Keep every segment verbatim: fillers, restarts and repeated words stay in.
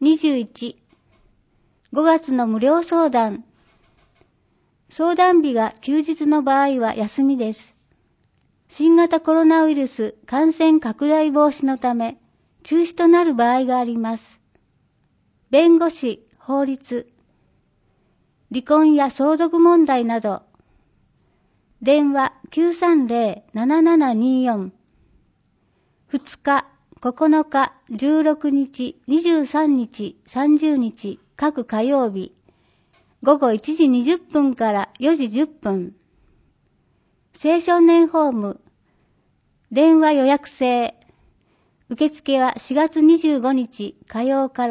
にじゅういち、ごがつの無料相談。相談日が休日の場合は休みです。新型コロナウイルス感染拡大防止のため中止となる場合があります。弁護士、法律、離婚や相続問題など。電話 きゅうさんゼロ ななななによん。ふつか、ここのか、じゅうろくにち、にじゅうさんにち、さんじゅうにち、各火曜日、ごごいちじにじゅっぷんからよじじゅっぷん。青少年ホーム、電話予約制。受付はしがつにじゅうごにち火曜から。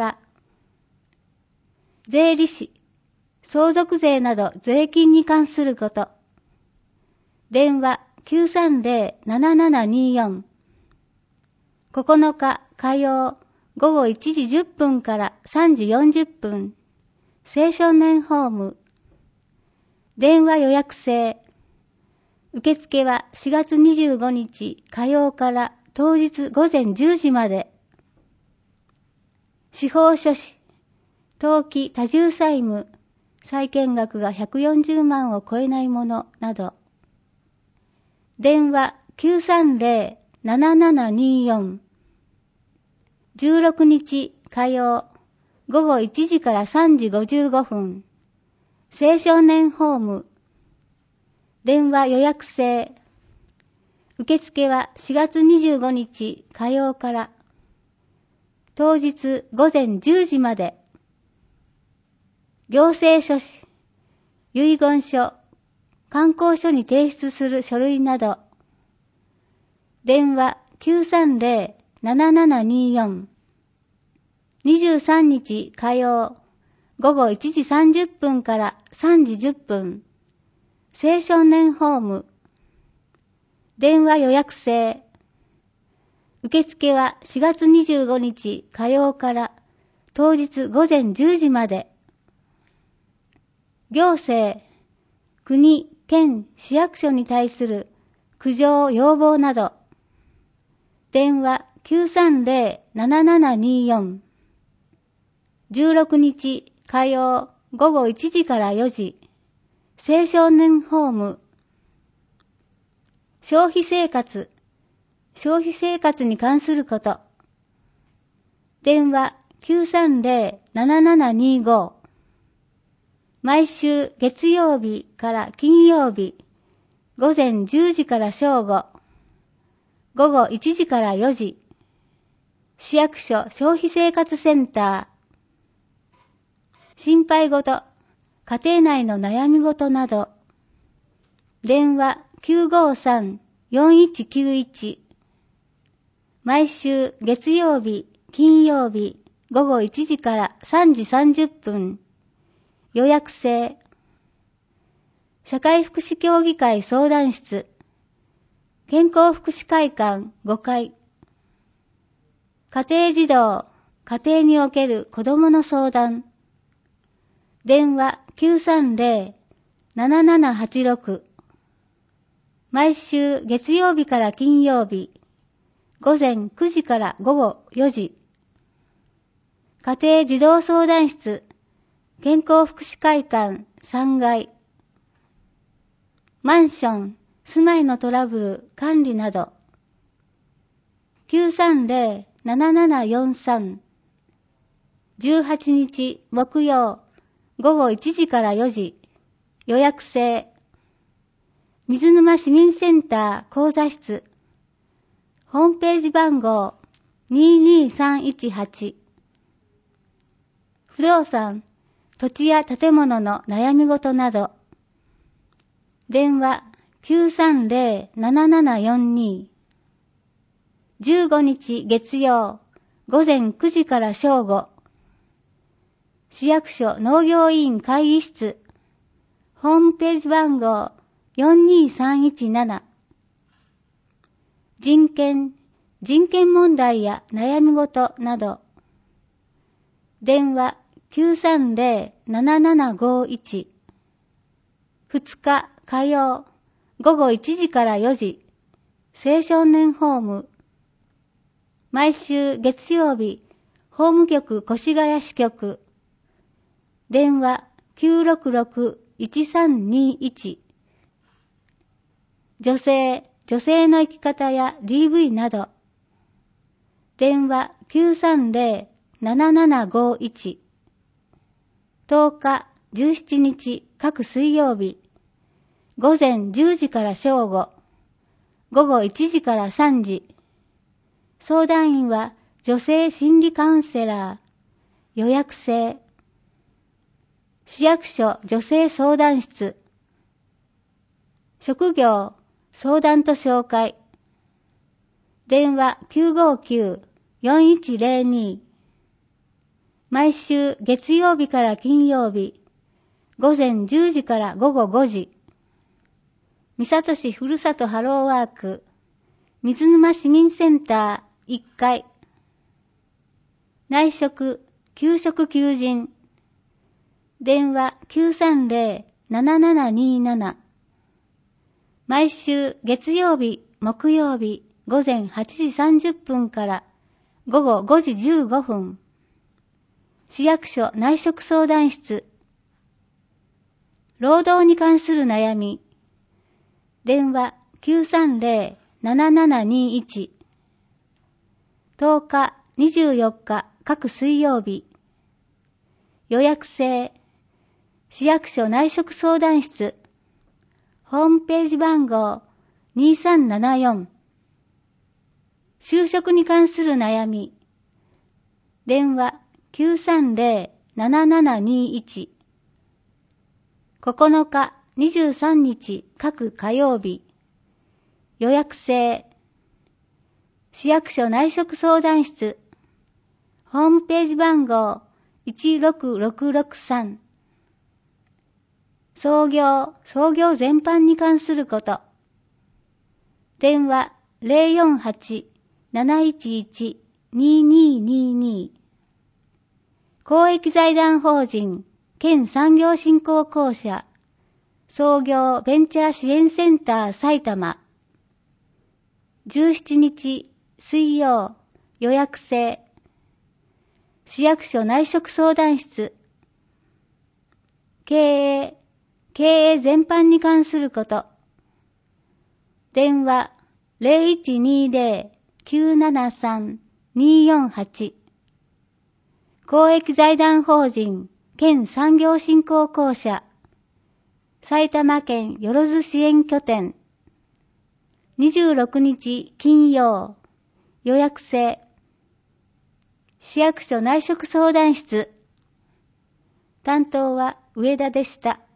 税理士、相続税など税金に関すること。電話 きゅうさんゼロ ななななによん。ここのか火曜ごごいちじじゅっぷんからさんじよんじゅっぷん。青少年ホーム。電話予約制。受付はしがつにじゅうごにち火曜から当日ごぜんじゅうじまで。司法書士、登記多重債務、債権額がひゃくよんじゅうまんを超えないものなど。電話 きゅうさんゼロ ななななによん。じゅうろくにち火曜ごごいちじからさんじごじゅうごふん。青少年ホーム。電話予約制。受付はしがつにじゅうごにち火曜から当日ごぜんじゅうじまで。行政書士、遺言書、観光書に提出する書類など。電話 きゅうさんゼロ ななななによん。にじゅうさんにち火曜ごごいちじさんじゅっぷんからさんじじゅっぷん。青少年ホーム。電話予約制。受付はしがつにじゅうごにち火曜から当日ごぜんじゅうじまで。行政、国、県、市役所に対する苦情要望など。電話 きゅうさんゼロ ななななによん。じゅうろくにち火曜ごごいちじからよじ。青少年ホーム。消費生活、消費生活に関すること。電話 きゅうさんゼロ ななななにご。毎週月曜日から金曜日、ごぜんじゅうじから正午、ごごいちじからよじ。市役所消費生活センター。心配事、家庭内の悩み事など。電話 きゅうごさん よんいちきゅういち。毎週月曜日、金曜日、ごごいちじからさんじさんじゅっぷん。予約制。社会福祉協議会相談室。健康福祉会館ごかい。家庭児童、家庭における子どもの相談。電話 きゅうさんゼロ ななななはちろく。毎週月曜日から金曜日、ごぜんくじからごごよじ。家庭児童相談室、健康福祉会館さんがい。マンション、住まいのトラブル、管理など。きゅうさんゼロ ななななよんさん。じゅうはちにち木曜、ごごいちじからよじ。予約制。水沼市民センター講座室。ホームページ番号ににさんいちはち。不動産、土地や建物の悩み事など。電話 きゅうさんゼロ ななななよんに。じゅうごにち月曜、ごぜんくじから正午。市役所農業委員会議室。ホームページ番号よんにさんいちなな。人権、人権問題や悩み事など。電話 きゅうさんゼロ ななななごいち。ふつか火曜ごごいちじからよじ。青少年ホーム。毎週月曜日、 法務局越谷支局。電話 きゅうろくろく いちさんにいち。女性、女性の生き方や ディーブイ など。電話 きゅうさんぜろ ななななごいち。とおか、じゅうしちにち各水曜日。午前じゅうじから正午。午後いちじからさんじ。相談員は女性心理カウンセラー。予約制。市役所女性相談室。職業、相談と紹介。電話 きゅうごきゅう よんいちぜろに。毎週月曜日から金曜日。午前じゅうじから午後ごじ。三郷市ふるさとハローワーク。水沼市民センターいっかい。内職、給食求人。電話 きゅうさんぜろ ななななになな。毎週月曜日、木曜日、午前はちじさんじゅっぷんから午後ごじじゅうごふん。市役所内職相談室。労働に関する悩み。電話 きゅうさんぜろ ななななにいち。とおか、にじゅうよっか各水曜日。予約制。市役所内職相談室。ホームページ番号にさんななよん。就職に関する悩み。電話 きゅうさんぜろ ななななにいち。ここのか、にじゅうさんにち各火曜日。予約制。市役所内職相談室。ホームページ番号いちろくろくろくさん。創業、創業全般に関すること。電話 ぜろよんはち なないちいち にににに。公益財団法人県産業振興公社創業ベンチャー支援センター埼玉。じゅうしちにち水曜予約制。市役所内職相談室。経営、経営全般に関すること。電話 ぜろいちにぜろ きゅうななさん によんはち。公益財団法人県産業振興公社埼玉県よろず支援拠点。にじゅうろくにち金曜予約制。市役所内職相談室。担当は上田でした。